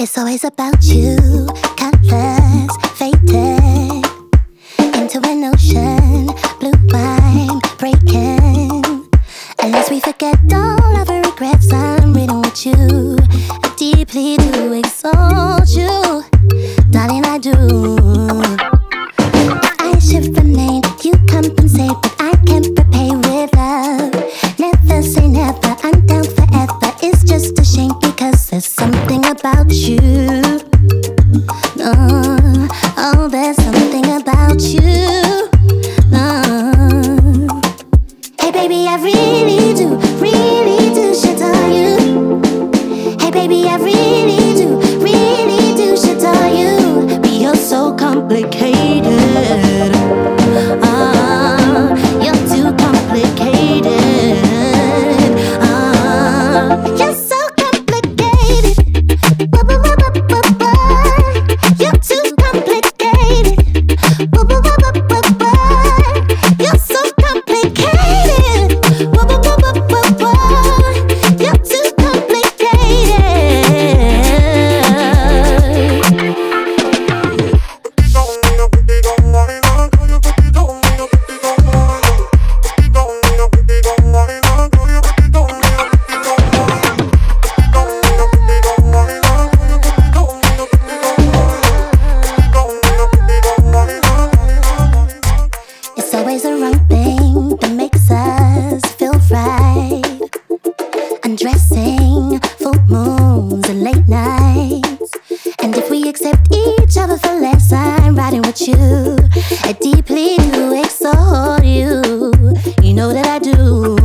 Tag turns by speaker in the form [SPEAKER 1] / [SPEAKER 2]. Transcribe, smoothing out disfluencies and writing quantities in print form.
[SPEAKER 1] It's always about you, colors faded into an ocean, blue wine breaking. Unless we forget all of our regrets, I'm reading with you, deeply to exalt you, darling, I do. If I should remain, you compensate, but I can't repay with love. Never say never, I'm down forever. It's just a shame because there's something about you. No, oh, there's something about you. No. Hey baby, I really do shit on you. Hey baby, I really do shit on you. But you're so complicated. You're too complicated. You're so complicated. You're too complicated. You're so complicated. You're too complicated. It's always the wrong thing that makes us feel right. Undressing, full moons and late nights. And if we accept each other for less, I'm riding with you, deeply to exalt you. You know that I do.